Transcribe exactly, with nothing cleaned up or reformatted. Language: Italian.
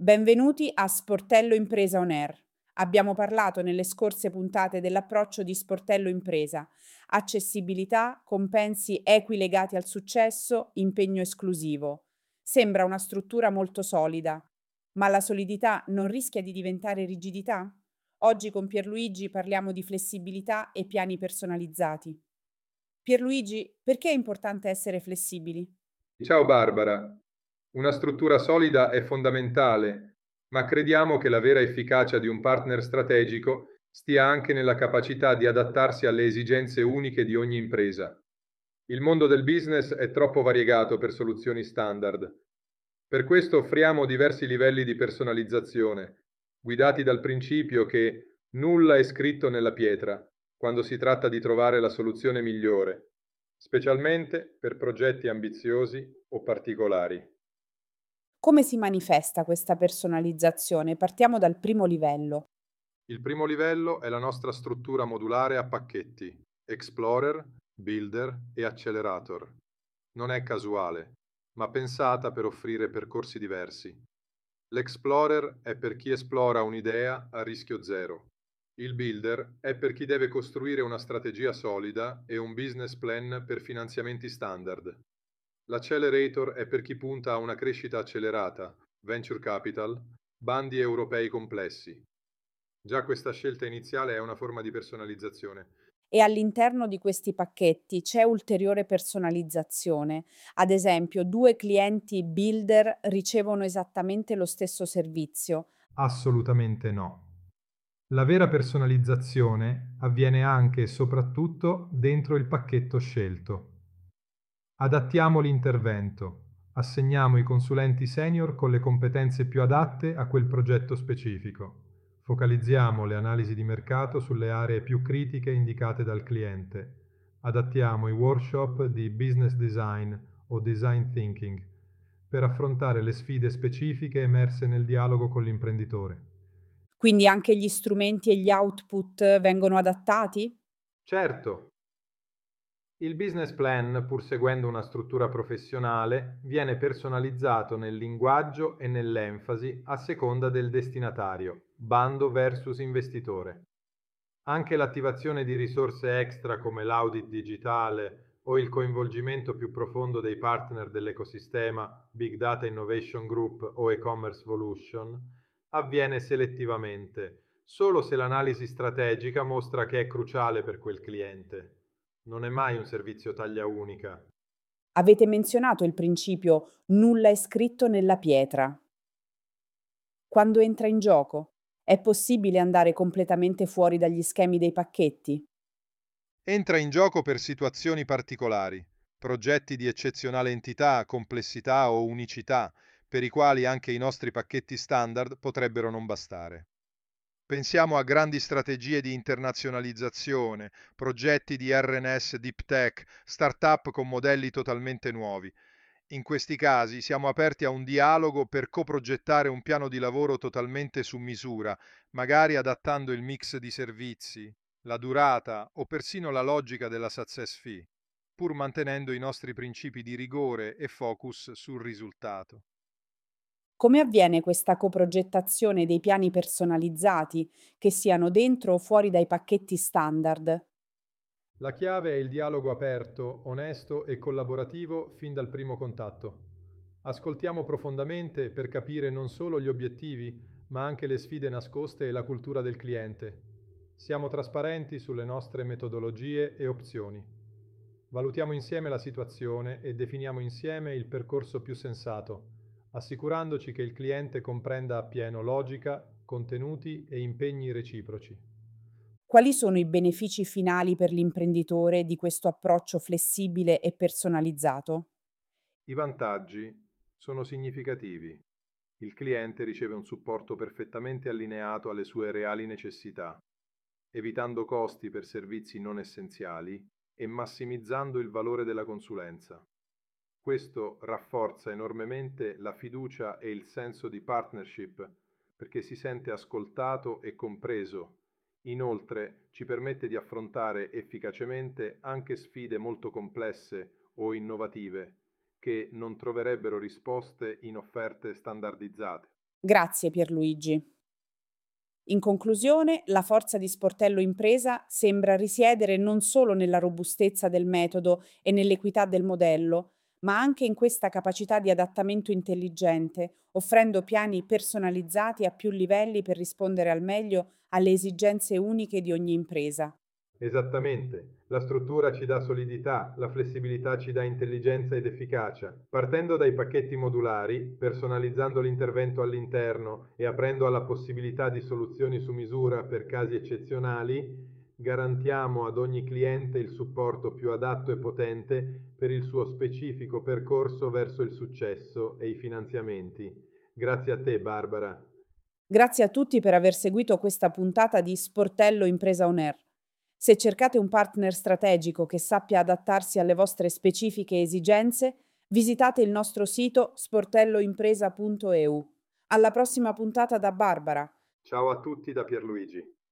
Benvenuti a Sportello Impresa On Air. Abbiamo parlato nelle scorse puntate dell'approccio di Sportello Impresa, accessibilità, compensi equi legati al successo, impegno esclusivo. Sembra una struttura molto solida, ma la solidità non rischia di diventare rigidità? Oggi con Pierluigi parliamo di flessibilità e piani personalizzati. Pierluigi, perché è importante essere flessibili? Ciao Barbara, una struttura solida è fondamentale, ma crediamo che la vera efficacia di un partner strategico stia anche nella capacità di adattarsi alle esigenze uniche di ogni impresa. Il mondo del business è troppo variegato per soluzioni standard. Per questo offriamo diversi livelli di personalizzazione, guidati dal principio che nulla è scritto nella pietra quando si tratta di trovare la soluzione migliore, specialmente per progetti ambiziosi o particolari. Come si manifesta questa personalizzazione? Partiamo dal primo livello. Il primo livello è la nostra struttura modulare a pacchetti: Explorer, Builder e Accelerator. Non è casuale, ma pensata per offrire percorsi diversi. L'Explorer è per chi esplora un'idea a rischio zero. Il Builder è per chi deve costruire una strategia solida e un business plan per finanziamenti standard. L'Accelerator è per chi punta a una crescita accelerata, venture capital, bandi europei complessi. Già questa scelta iniziale è una forma di personalizzazione. E all'interno di questi pacchetti c'è ulteriore personalizzazione. Ad esempio, due clienti builder ricevono esattamente lo stesso servizio. Assolutamente no. La vera personalizzazione avviene anche e soprattutto dentro il pacchetto scelto. Adattiamo l'intervento, assegniamo i consulenti senior con le competenze più adatte a quel progetto specifico. Focalizziamo le analisi di mercato sulle aree più critiche indicate dal cliente. Adattiamo i workshop di business design o design thinking per affrontare le sfide specifiche emerse nel dialogo con l'imprenditore. Quindi anche gli strumenti e gli output vengono adattati? Certo, il business plan, pur seguendo una struttura professionale, viene personalizzato nel linguaggio e nell'enfasi a seconda del destinatario, bando versus investitore. Anche l'attivazione di risorse extra come l'audit digitale o il coinvolgimento più profondo dei partner dell'ecosistema Big Data Innovation Group o E-Commerce Volution avviene selettivamente, solo se l'analisi strategica mostra che è cruciale per quel cliente. Non è mai un servizio taglia unica. Avete menzionato il principio nulla è scritto nella pietra. Quando entra in gioco, è possibile andare completamente fuori dagli schemi dei pacchetti? Entra in gioco per situazioni particolari, progetti di eccezionale entità, complessità o unicità, per i quali anche i nostri pacchetti standard potrebbero non bastare. Pensiamo a grandi strategie di internazionalizzazione, progetti di R N S deep tech, start-up con modelli totalmente nuovi. In questi casi siamo aperti a un dialogo per coprogettare un piano di lavoro totalmente su misura, magari adattando il mix di servizi, la durata o persino la logica della success fee, pur mantenendo i nostri principi di rigore e focus sul risultato. Come avviene questa coprogettazione dei piani personalizzati, che siano dentro o fuori dai pacchetti standard? La chiave è il dialogo aperto, onesto e collaborativo fin dal primo contatto. Ascoltiamo profondamente per capire non solo gli obiettivi, ma anche le sfide nascoste e la cultura del cliente. Siamo trasparenti sulle nostre metodologie e opzioni. Valutiamo insieme la situazione e definiamo insieme il percorso più sensato, assicurandoci che il cliente comprenda appieno logica, contenuti e impegni reciproci. Quali sono i benefici finali per l'imprenditore di questo approccio flessibile e personalizzato? I vantaggi sono significativi. Il cliente riceve un supporto perfettamente allineato alle sue reali necessità, evitando costi per servizi non essenziali e massimizzando il valore della consulenza. Questo rafforza enormemente la fiducia e il senso di partnership perché si sente ascoltato e compreso. Inoltre ci permette di affrontare efficacemente anche sfide molto complesse o innovative che non troverebbero risposte in offerte standardizzate. Grazie Pierluigi. In conclusione, la forza di Sportello Impresa sembra risiedere non solo nella robustezza del metodo e nell'equità del modello, ma anche in questa capacità di adattamento intelligente, offrendo piani personalizzati a più livelli per rispondere al meglio alle esigenze uniche di ogni impresa. Esattamente, la struttura ci dà solidità, la flessibilità ci dà intelligenza ed efficacia. Partendo dai pacchetti modulari, personalizzando l'intervento all'interno e aprendo alla possibilità di soluzioni su misura per casi eccezionali, garantiamo ad ogni cliente il supporto più adatto e potente per il suo specifico percorso verso il successo e i finanziamenti. Grazie a te, Barbara. Grazie a tutti per aver seguito questa puntata di Sportello Impresa On Air. Se cercate un partner strategico che sappia adattarsi alle vostre specifiche esigenze, visitate il nostro sito sportelloimpresa punto e u. Alla prossima puntata da Barbara. Ciao a tutti da Pierluigi.